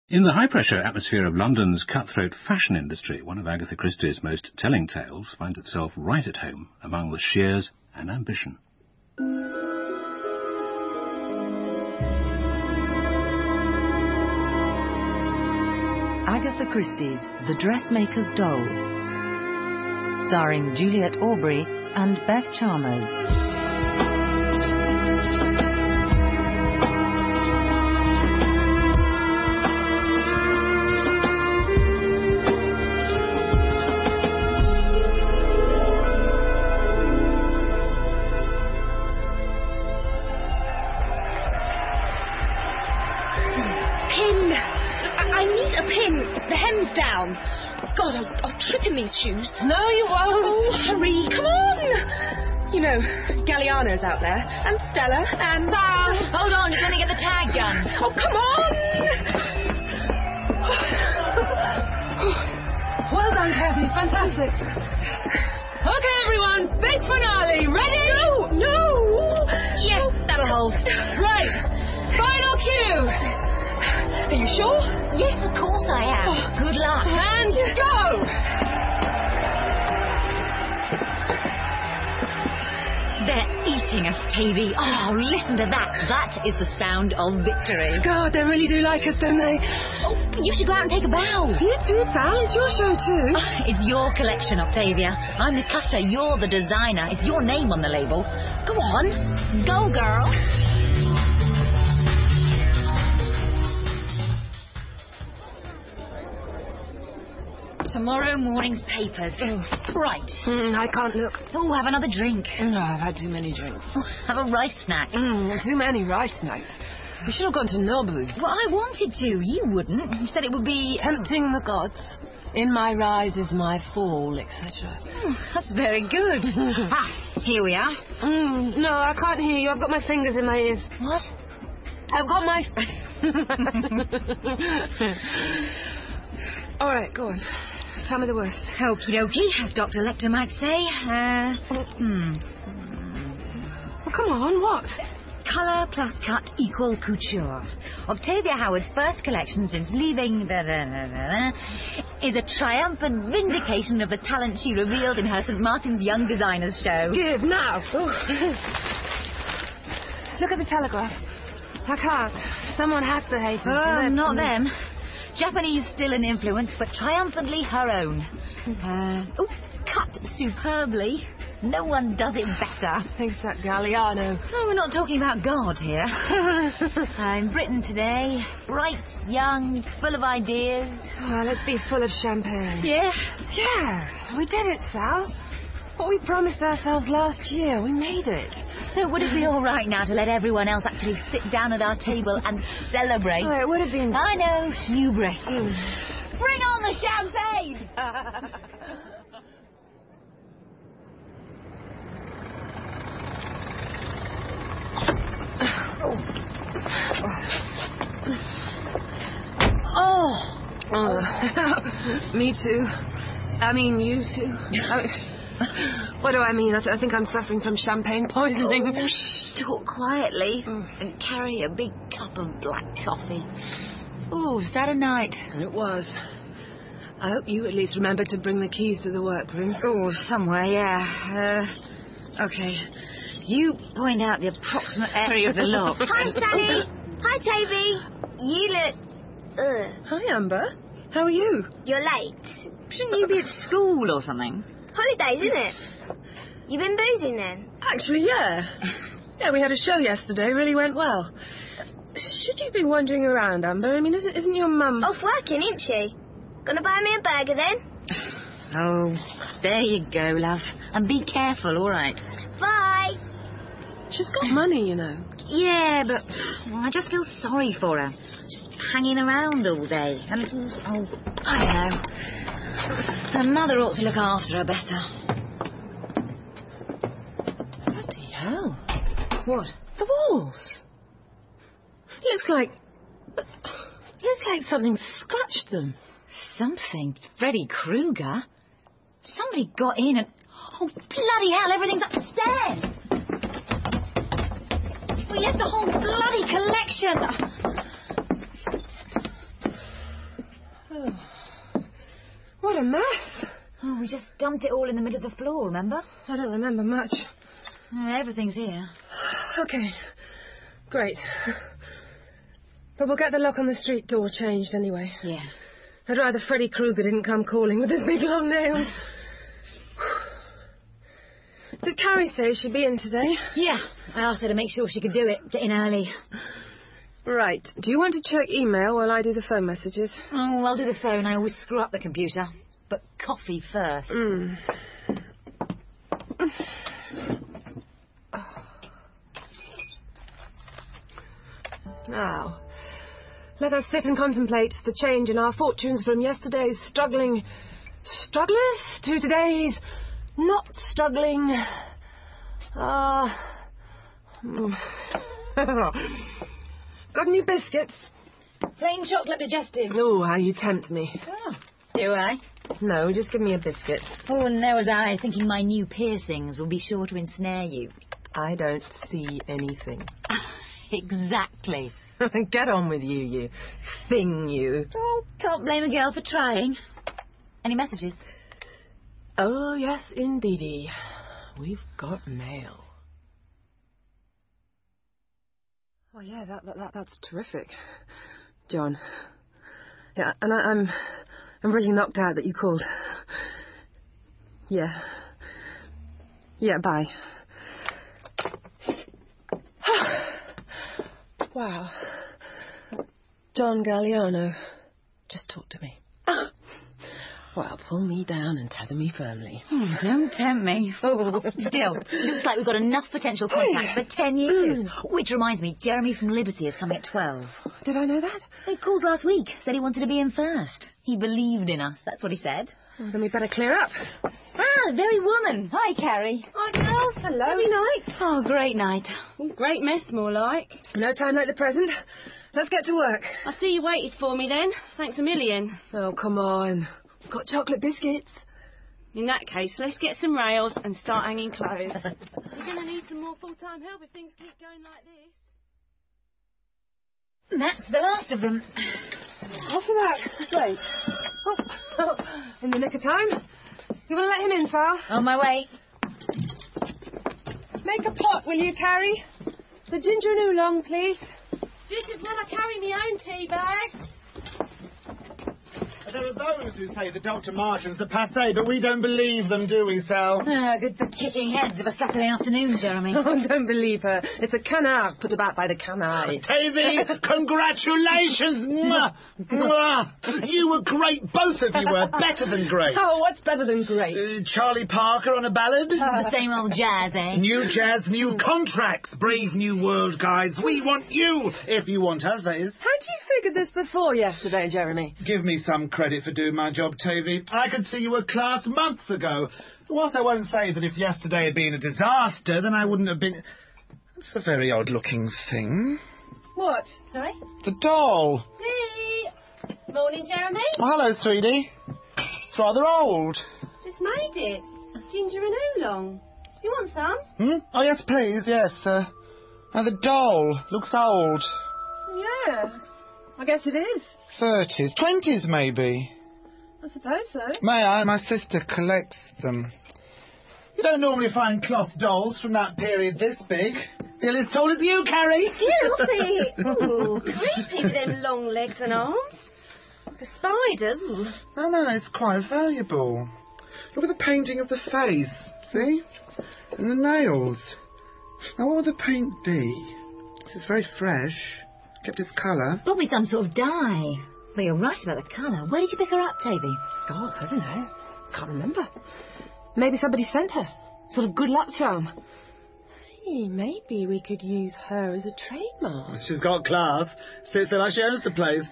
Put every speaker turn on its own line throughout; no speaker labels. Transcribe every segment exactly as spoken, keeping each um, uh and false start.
In the high-pressure atmosphere of London's cutthroat fashion industry, one of Agatha Christie's most telling tales finds itself right at home among the shears and ambition.
Agatha Christie's The Dressmaker's Doll, starring Juliet Aubrey and Beth Chalmers.
God, I'll, I'll trip in these shoes.
No, you won't.
Oh, hurry, come on. You know, Galliano's out there, and Stella, and...
Sal, hold on, you're going to get the tag gun.
Oh, come on.
Well done, Kathy, fantastic. Okay, everyone, big finale, ready?
No, no.
Yes, that'll hold. Right, final cue.
Are you sure?
Yes, of course I am.
Oh.
Good luck. And go! They're eating us, Tavy. Oh, listen to that. That is the sound of victory.
God, they really do like us, don't they?
Oh, you should go out and take a bow.
You too, Sal. It's your show, too.
Oh, it's your collection, Octavia. I'm the cutter. You're the designer. It's your name on the label. Go on. Go, girl. Tomorrow morning's papers.
Oh.
Right.
Mm, I can't look.
Oh, have another drink.
No, I've had too many drinks.
Oh, have a rice snack.
Mm, too many rice snacks. We should have gone to Nobu.
Well, I wanted to. You wouldn't. You said it would be...
Tempting the gods. In my rise is my fall, et cetera.
Oh, that's very good. Ah, here we are.
Mm, no, I can't hear you. I've got my fingers in my ears.
What?
I've got my... All right, go on. Tell me the worst.
Okie dokie, as Doctor Lecter might say. Uh, hmm.
Well, come on, what?
Colour plus cut equal couture. Octavia Howard's first collection since leaving da, da, da, da, da, is a triumphant vindication of the talent she revealed in her Saint Martin's Young Designers show.
Give now. Look at the Telegraph. I can't. Someone has to hate us.
Oh, not them. Japanese still an influence, but triumphantly her own. Uh, oh, cut superbly. No one does it better.
Thanks, that Galliano.
Oh, we're not talking about God here. I'm Britain today. Bright, young, full of ideas.
Oh, let's be full of champagne.
Yeah?
Yeah, we did it, Sal. What we promised ourselves last year, we made it.
So would it be all right now to let everyone else actually sit down at our table and celebrate?
Oh, it would have been...
I know, hubris.
Mm.
Bring on the champagne! oh.
oh. Me too. I mean, you too. I mean... What do I mean? I, th- I think I'm suffering from champagne poisoning.
Oh, shh, talk quietly mm. and carry a big cup of black coffee. Oh, is that a night?
It was. I hope you at least remembered to bring the keys to the workroom.
Oh, somewhere, yeah. Uh, okay. You point out the approximate area of the lock.
Hi, Sally. Hi, Toby. You look... Ugh.
Hi, Amber. How are you?
You're late.
Shouldn't you be at school or something?
Holidays, isn't it? You been boozing then?
Actually, yeah. Yeah, we had a show yesterday. Really went well. Should you be wandering around, Amber? I mean, isn't, isn't your mum...
Off working, isn't she? Gonna buy me a burger then?
Oh, there you go, love. And be careful, all right?
Bye.
She's got money, you know.
Yeah, but well, I just feel sorry for her. Just hanging around all day. And, oh, I don't know. Her mother ought to look after her better.
Bloody hell.
What?
The walls. It looks like... It looks like something scratched them.
Something? Freddy Krueger? Somebody got in and... Oh, bloody hell, everything's upstairs! We left the whole bloody collection...
What a mess.
Oh, we just dumped it all in the middle of the floor, remember?
I don't remember much.
Oh, everything's here.
Okay. Great. But we'll get the lock on the street door changed anyway.
Yeah.
I'd rather Freddy Krueger didn't come calling with his big long nails. Did Carrie say she'd be in today?
Yeah. I asked her to make sure she could do it. Get in early.
Right. Do you want to check email while I do the phone messages?
Oh, I'll do the phone. I always screw up the computer. But coffee first.
Mm. Now, let us sit and contemplate the change in our fortunes from yesterday's struggling strugglers to today's not struggling. Ah. Uh, got any biscuits?
Plain chocolate digestive.
Oh, how you tempt me.
Oh, do I?
No, just give me a biscuit.
Oh, and there was I, thinking my new piercings will be sure to ensnare you.
I don't see anything.
Exactly.
Get on with you, you thing, you.
Oh, can't blame a girl for trying. Any messages?
Oh, yes, indeedy. We've got mail. Oh, yeah, that, that, that that's terrific. John. Yeah, and I, I'm... I'm really knocked out that you called. Yeah. Yeah, bye. Wow. John Galliano just talked to me. Well, pull me down and tether me firmly.
Oh, don't tempt me. Oh, still, looks like we've got enough potential contacts for ten years. Which reminds me, Jeremy from Liberty is coming at twelve.
Did I know that?
He called last week, said he wanted to be in first. He believed in us, that's what he said.
Well, then we better clear up.
Ah, very woman. Hi, Carrie.
Hi, girls. Hello. Lovely night.
Oh, great night.
Great mess, more like.
No time like the present. Let's get to work.
I see you waited for me then. Thanks a million.
Oh, come on. We've got chocolate biscuits.
In that case, let's get some rails and start hanging clothes. We're going to need some more full-time help if things keep going like this.
That's the last of them.
Off for that. Great. Oh, oh, in the nick of time. You want to let him in, Sal?
On my way.
Make a pot, will you, Carrie? The ginger and oolong, please.
Just as well I carry my own tea bags.
There are those who say that Doctor Martins are passé, but we don't believe them, do we, Sal?
Ah, good for kicking heads of a Saturday afternoon, Jeremy.
Oh, don't believe her. It's a canard put about by the canaille.
Tavy, congratulations! Mwah! Mwah! You were great, both of you were. Better than great.
Oh, what's better than great?
Uh, Charlie Parker on a ballad?
The same old jazz, eh?
New jazz, new contracts. Brave new world, guys. We want you, if you want us, that is.
How'd you figure this before yesterday, Jeremy?
Give me some credit for doing my job, Tavy. I could see you were class months ago. Whilst I won't say that if yesterday had been a disaster, then I wouldn't have been... That's a very odd-looking thing.
What?
Sorry?
The doll.
Hey! Morning, Jeremy.
Oh, hello, sweetie. It's rather old.
Just made it. Ginger and oolong. You want some?
Hmm? Oh, yes, please, yes. Uh, now, the doll looks old.
Yeah, I guess it is.
Thirties, twenties, maybe.
I suppose so.
May I? My sister collects them. You don't normally find cloth dolls from that period this big. Nearly as tall as you, Carrie.
Filthy. Ooh, creepy with them long legs and arms. Like a spider. Ooh.
No, no, it's quite valuable. Look at the painting of the face, see? And the nails. Now, what would the paint be? This is very fresh. Kept its colour.
Probably some sort of dye. Well, you're right about the colour. Where did you pick her up, Tavy?
God, I don't know. Can't remember. Maybe somebody sent her. Sort of good luck charm. Hey, maybe we could use her as a trademark.
She's got class. Sits there like she owns the place.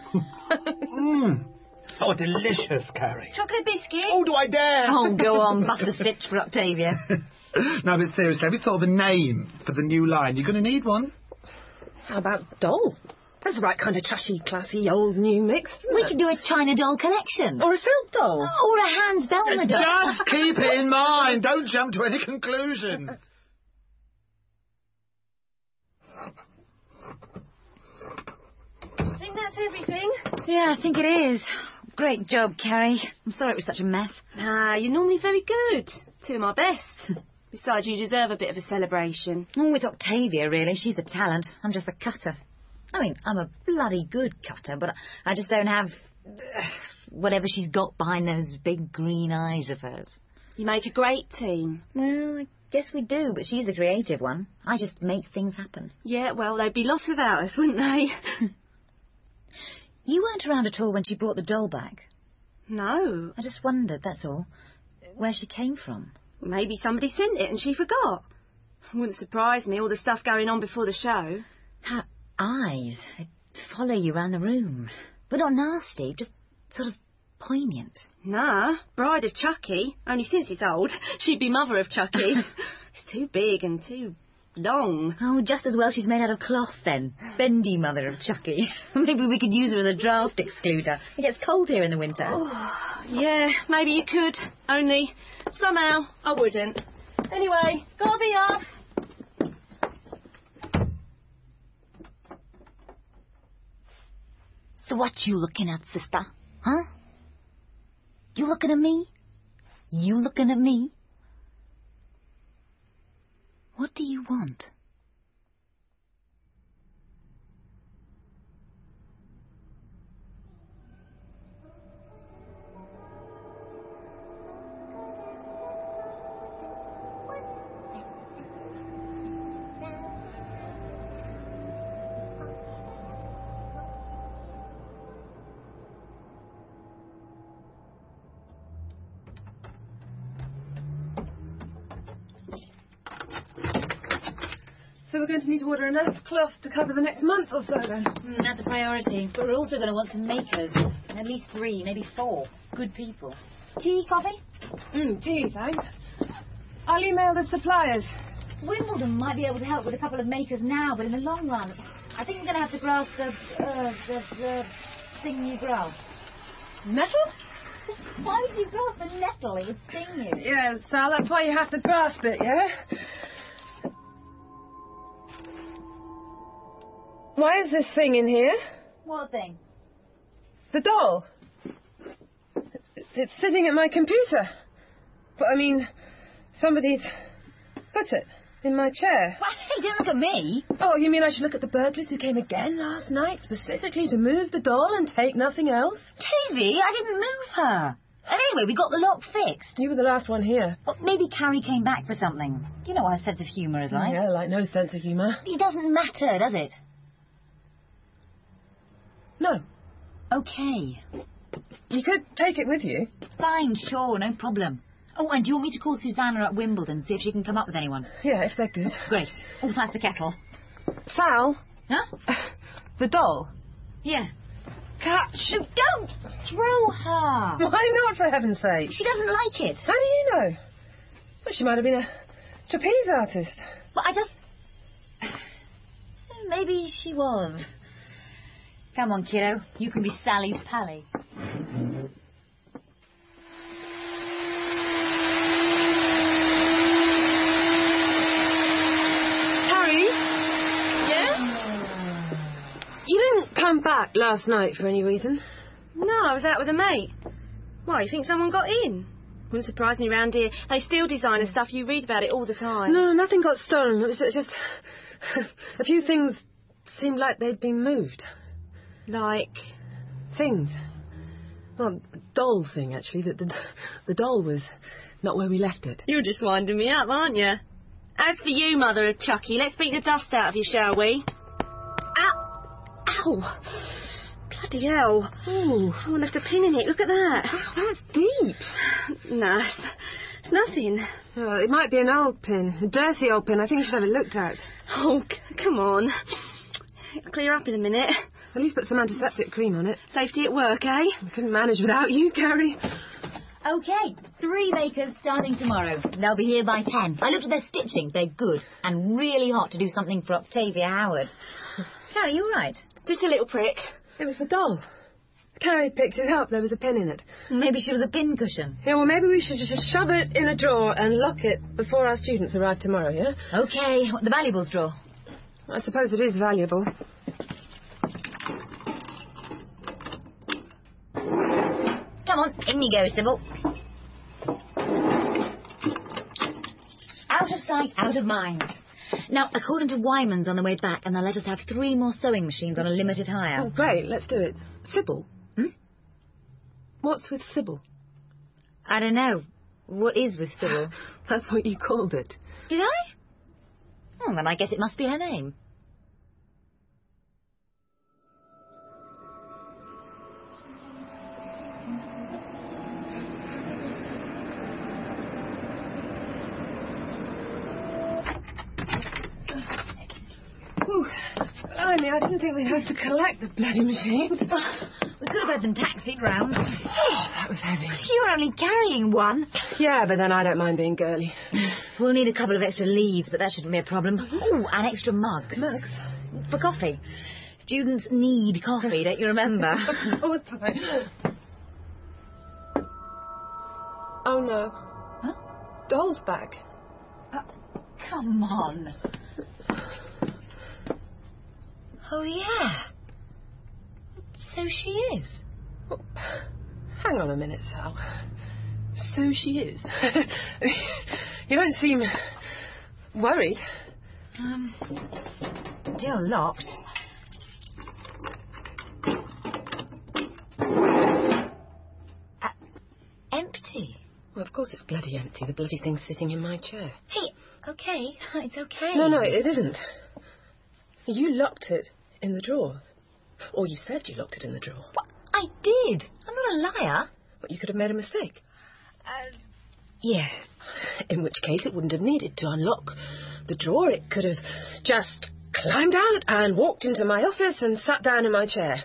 Mmm. Oh, delicious, Carrie.
Chocolate biscuit.
Oh, do I dare?
Oh, go on, bust a stitch for Octavia.
No, but seriously, have you thought of a name for the new line? You're going to need one.
How about doll? That's the right kind of trashy, classy, old, new mix.
We could do a China doll collection.
Or a silk doll.
Or a Hans Bellmer doll.
Just keep it in mind. Don't jump to any conclusions.
I think that's everything.
Yeah, I think it is. Great job, Carrie. I'm sorry it was such a mess.
Ah, you're normally very good. Two of my best. Besides, you deserve a bit of a celebration.
Oh, with Octavia, really. She's the talent. I'm just the cutter. I mean, I'm a bloody good cutter, but I just don't have uh, whatever she's got behind those big green eyes of hers.
You make a great team.
Well, I guess we do, but she's the creative one. I just make things happen.
Yeah, well, they'd be lost without us, wouldn't they?
You weren't around at all when she brought the doll back.
No.
I just wondered, that's all, where she came from.
Maybe somebody sent it and she forgot. It wouldn't surprise me, all the stuff going on before the show.
Her eyes, they follow you around the room. But not nasty, just sort of poignant.
Nah, bride of Chucky. Only since it's old, she'd be mother of Chucky. It's too big and too long.
Oh, just as well she's made out of cloth, then. Bendy mother of Chucky. Maybe we could use her as a draft excluder. It gets cold here in the winter.
Oh, yeah, maybe you could. Only, somehow, I wouldn't. Anyway, gotta be off.
So what you looking at, sister? Huh? You looking at me? You looking at me? What do you want?
So we're going to need to order enough cloth to cover the next month or so, then?
Mm, that's a priority. But we're also going to want some makers. At least three, maybe four. Good people. Tea, coffee?
Mm, tea, thanks. I'll email the suppliers.
Wimbledon might be able to help with a couple of makers now, but in the long run, I think we're going to have to grasp the, uh, the, the thing you grasp.
Nettle?
Why would you grasp the nettle? It would sting you.
Yeah, Sal, that's why you have to grasp it, yeah? Why is this thing in here?
What thing?
The doll. It's, it's sitting at my computer. But, I mean, somebody's put it in my chair.
Well, hey, don't look at me.
Oh, you mean I should look at the burglars who came again last night, specifically to move the doll and take nothing else?
Tavy, I didn't move her. Anyway, we got the lock fixed.
You were the last one here.
Well, maybe Carrie came back for something. You know what her sense of humour is like.
Yeah, like no sense of humour.
It doesn't matter, does it?
No.
Okay.
You could take it with you.
Fine, sure, no problem. Oh, and do you want me to call Susanna at Wimbledon, see if she can come up with anyone?
Yeah, if they're good.
Great. Oh, that's the kettle.
Sal?
Huh?
The doll?
Yeah.
Catch!
Don't throw her!
Why not, for heaven's sake?
She doesn't like it.
How do you know? Well, she might have been a trapeze artist.
But I just... Maybe she was. Come on, kiddo. You can be Sally's pally.
Harry? Yeah? You didn't come back last night for any reason?
No, I was out with a mate. Why, you think someone got in? Wouldn't surprise me round here. They steal designer stuff. You read about it all the time.
No, nothing got stolen. It was just... a few things seemed like they'd been moved.
Like?
Things. Well, doll thing, actually. The, the, the doll was not where we left it.
You're just winding me up, aren't you? As for you, mother of Chucky, let's beat the dust out of you, shall we? Ow! Ow! Bloody hell.
Ooh.
Someone left a pin in it. Look at that.
Oh, that's deep.
No, it's, it's nothing.
Oh, it might be an old pin. A dirty old pin. I think you should have it looked at.
Oh, c- come on. It'll clear up in a minute.
At least put some antiseptic cream on it.
Safety at work, eh?
We couldn't manage without you, Carrie.
Okay, three makers starting tomorrow. They'll be here by ten. I looked at their stitching. They're good and really hot to do something for Octavia Howard. Carrie, you all right?
Just a little prick.
It was the doll. Carrie picked it up. There was a pin in it.
Maybe she was a pincushion.
Yeah, well, maybe we should just shove it in a drawer and lock it before our students arrive tomorrow, yeah?
Okay, the valuables drawer.
I suppose it is valuable.
on, in you go, Sybil. Out of sight, out of mind. Now, according to Wyman's on the way back, and they'll let us have three more sewing machines on a limited hire.
Oh, great, let's do it. Sybil?
Hmm?
What's with Sybil?
I don't know. What is with Sybil?
That's what you called it.
Did I? Oh, then I guess it must be her name.
Ooh, blimey, I didn't think we'd have to collect the bloody machines.
We could have had them taxied round.
Oh, that was heavy.
You were only carrying one.
Yeah, but then I don't mind being girly.
We'll need a couple of extra leads, but that shouldn't be a problem. Oh, and extra mugs.
Mugs?
For coffee. Students need coffee, don't you remember?
Of course I... Oh, no.
Huh?
Doll's back.
Uh, come on. Oh, yeah. So she is.
Oh, hang on a minute, Sal. So she is. You don't seem worried.
Um, still locked. Uh, empty.
Well, of course it's bloody empty. The bloody thing's sitting in my chair.
Hey, okay. It's okay.
No, no, it isn't. You locked it in the drawer. Or you said you locked it in the drawer.
What? I did. I'm not a liar.
But you could have made a mistake.
Uh, yeah.
In which case it wouldn't have needed to unlock the drawer. It could have just climbed out and walked into my office and sat down in my chair.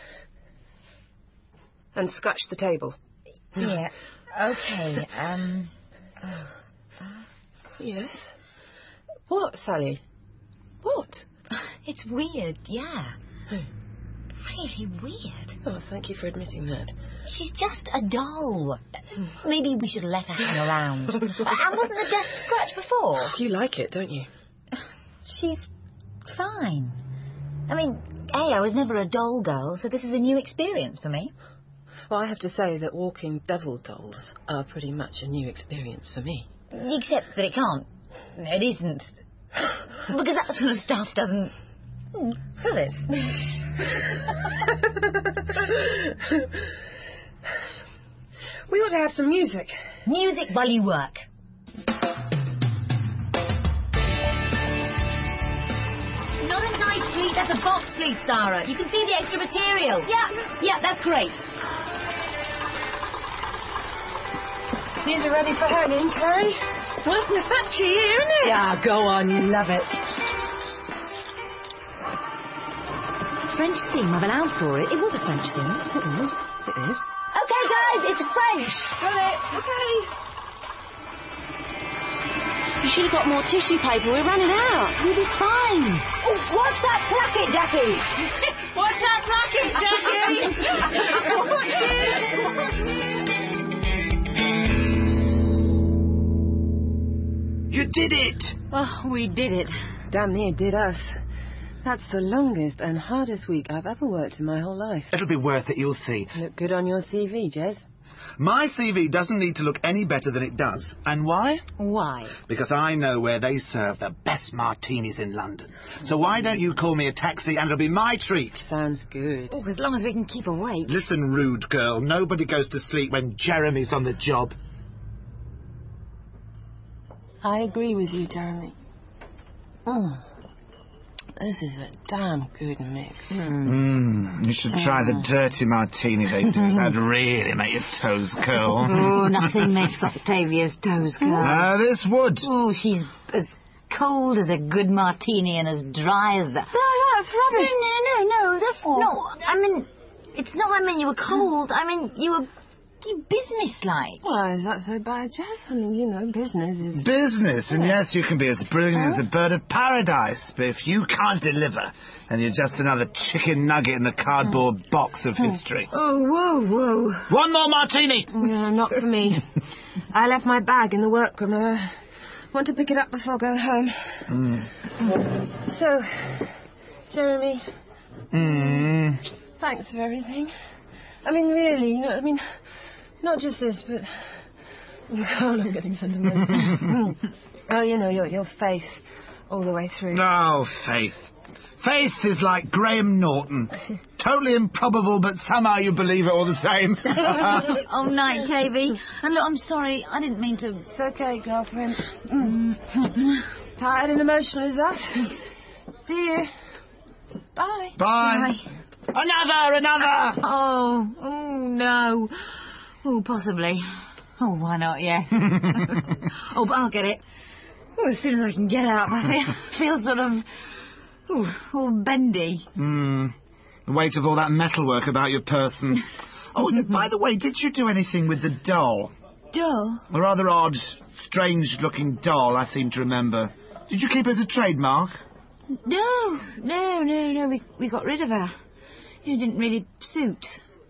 And scratched the table.
Yeah. Okay. Um. Oh.
Yes? What, Sally? What?
It's weird, yeah. Really weird.
Oh, thank you for admitting that.
She's just a doll. Maybe we should let her hang around. And wasn't the desk scratched before?
You like it, don't you?
She's fine. I mean, A, I was never a doll girl, so this is a new experience for me.
Well, I have to say that walking devil dolls are pretty much a new experience for me.
Except that it can't. It isn't. Because that sort of stuff doesn't... Does it?
We ought to have some music.
Music while you work. Not a knife, please. That's a box, please, Sarah. You can see the extra material. Yeah. Yeah, that's great.
These are ready for hanging, Terry. Working the factory here, isn't it? Yeah, go on. You love it.
French theme, I've allowed for it. It was a French theme.
It is. It is.
Okay, guys, it's French.
Got it. Okay.
You should have got more tissue paper. We're running out.
We'll be fine. Oh, watch that placket, Jackie.
Watch that placket, Jackie.
You did it!
Oh, we did it.
Damn near did us. That's the longest and hardest week I've ever worked in my whole life.
It'll be worth it, you'll see.
Look good on your C V, Jez.
My C V doesn't need to look any better than it does. And why?
Why?
Because I know where they serve the best martinis in London. So why don't you call me a taxi and it'll be my treat?
Sounds good.
Oh, as long as we can keep awake.
Listen, rude girl, nobody goes to sleep when Jeremy's on the job.
I agree with you, Jeremy. Mm. This is a damn good mix.
Mm, you should try the dirty martini they do. That'd really make your toes curl.
Oh, nothing makes Octavia's toes curl.
Ah, this would.
Oh, she's as cold as a good martini and as dry as that.
No, that's rubbish.
No, no, no, no, that's
Oh.
not... I mean, it's not I mean you were cold. I mean, you were... You business-like.
Well, is that so bad, Jess? I mean, you know, business is...
Business, and yes, you can be as brilliant as a bird of paradise, but if you can't deliver, then you're just another chicken nugget in the cardboard box of history.
Oh, whoa, whoa.
One more martini!
No, not for me. I left my bag in the workroom. I want to pick it up before going home.
Mm.
So, Jeremy,
Mm.
thanks for everything. I mean, really, you know, I mean, Not just this, but... God, I'm getting sentimental. Oh, you know, your, your faith all the way through.
Oh, Faith. Faith is like Graham Norton. Totally improbable, but somehow you believe it all the same.
Oh, night, Tavy. And look, I'm sorry, I didn't mean to...
It's okay, girlfriend. Mm. Tired and emotional as that. See you. Bye.
Bye.
Bye.
Another, another!
Oh, oh, no. Oh, possibly. Oh, why not, yeah. Oh, but I'll get it. Oh, as soon as I can get up, I feel, feel sort of... Oh, all bendy.
Hmm. The weight of all that metalwork about your person. Oh, and by the way, did you do anything with the doll?
Doll?
A rather odd, strange-looking doll, I seem to remember. Did you keep her as a trademark?
No, no, no, no, we, we got rid of her. It didn't really suit.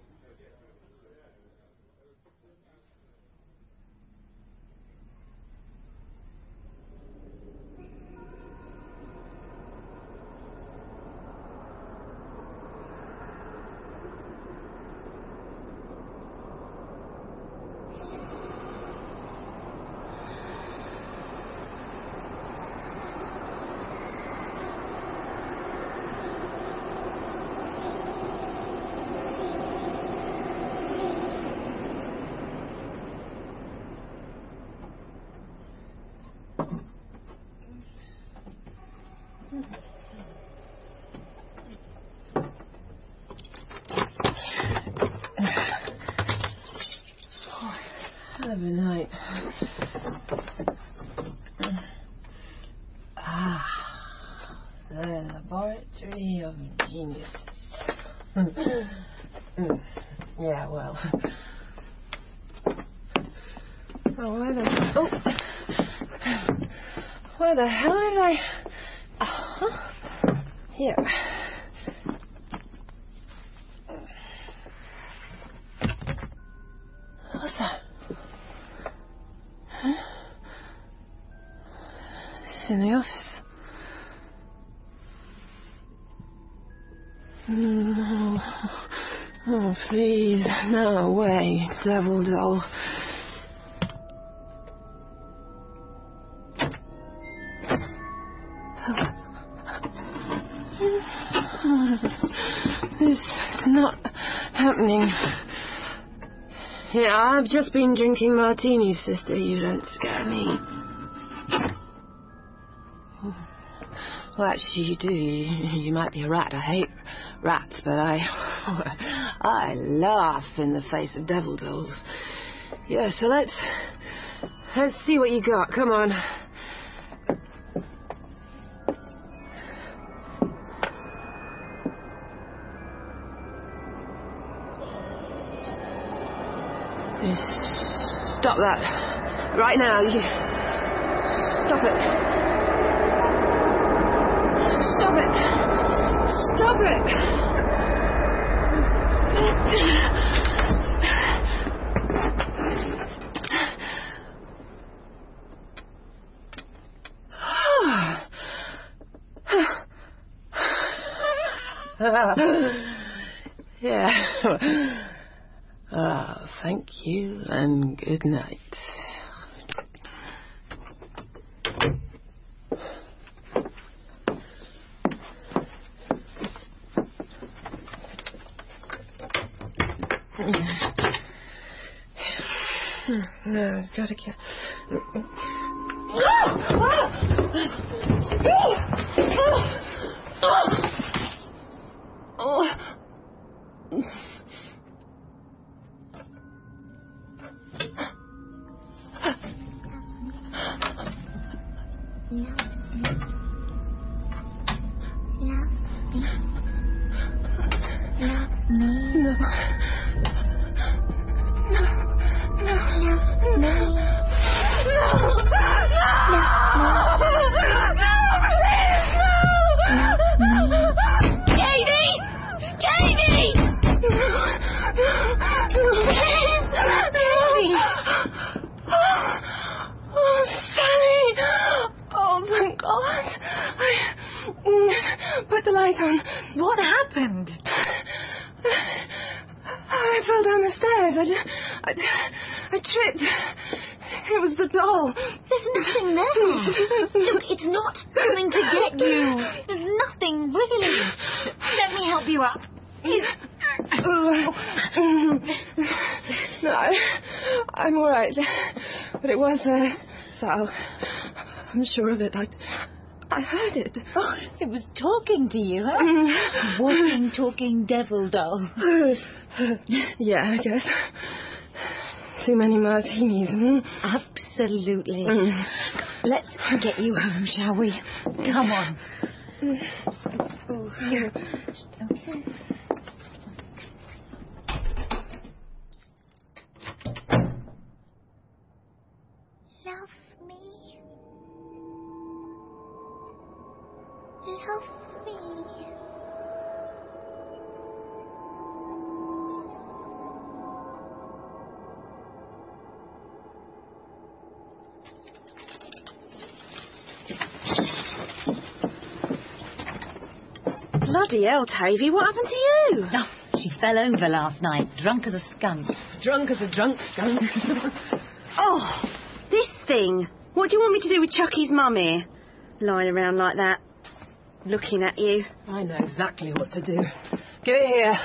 Hell of a night. Ah, the laboratory of genius. Mm. Yeah, well. Oh, where the... Oh! Where the hell did I... Uh-huh. Here. What's that? Huh? It's in the office. No. Oh, please. No way. Devil doll. This is not happening. Yeah, I've just been drinking martinis, sister. You don't scare me. Well, actually, you do. You, you might be a rat. I hate rats, but I... I laugh in the face of devil dolls. Yeah, so let's... Let's see what you got. Come on. You stop that. Right now. You... Stop it. Stop it. Stop it. Yeah. Ah, thank you and good night. No, I've got to get... Put the light on. What happened? I fell down the stairs. I just, I, I tripped. It was the doll.
There's nothing there. Look, it's not coming to get you. There's nothing, really. Let me help you up.
No, I, I'm all right. But it was, uh, Sal. I'm sure of it. I, I heard it.
Oh, it was talking to you, huh? Walking, talking devil doll.
Yeah, I guess. Too many martinis. Hmm?
Absolutely.
Mm.
Let's get you home, shall we? Come on.
Oh,
Okay.
Love me. Love me.
Bloody hell, Tavy, what happened to you?
Oh, she fell over last night, drunk as a skunk.
drunk as a drunk skunk.
Oh, this thing. What do you want me to do with Chucky's mum here? Lying around like that, looking at you.
I know exactly what to do. Give it here.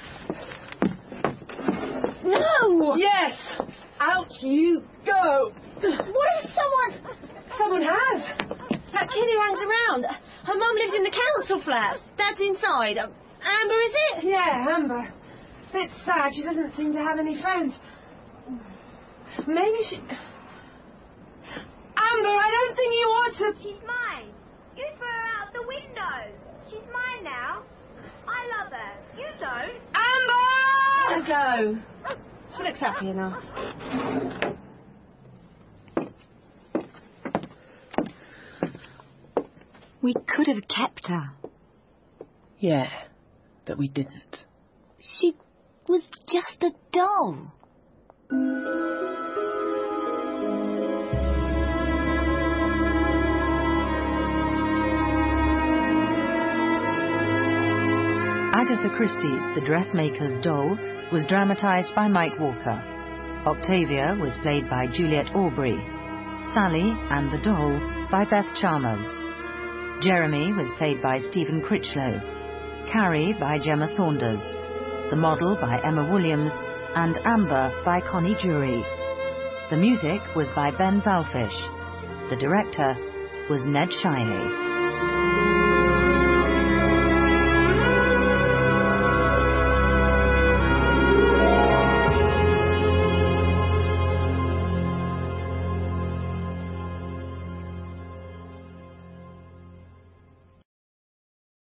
No!
Yes! Out you go!
What if someone...
Someone has.
That kid who hangs around. Her mum lives in the council flat. Dad's inside. Um, Amber, is it?
Yeah, Amber. Bit sad. She doesn't seem to have any friends. Maybe she... Amber, I don't think you ought to...
She's mine. You threw her out the window. She's mine now. I love her. You don't.
Amber!
Let her go. She looks happy enough.
We could have kept her.
Yeah, but we didn't.
She was just a doll.
Agatha Christie's The Dressmaker's Doll was dramatised by Mike Walker. Octavia was played by Juliet Aubrey. Sally and the Doll by Beth Chalmers. Jeremy was played by Stephen Critchlow. Carrie by Gemma Saunders. The Model by Emma Williams. And Amber by Connie Jury. The music was by Ben Valfish. The director was Ned Shiley.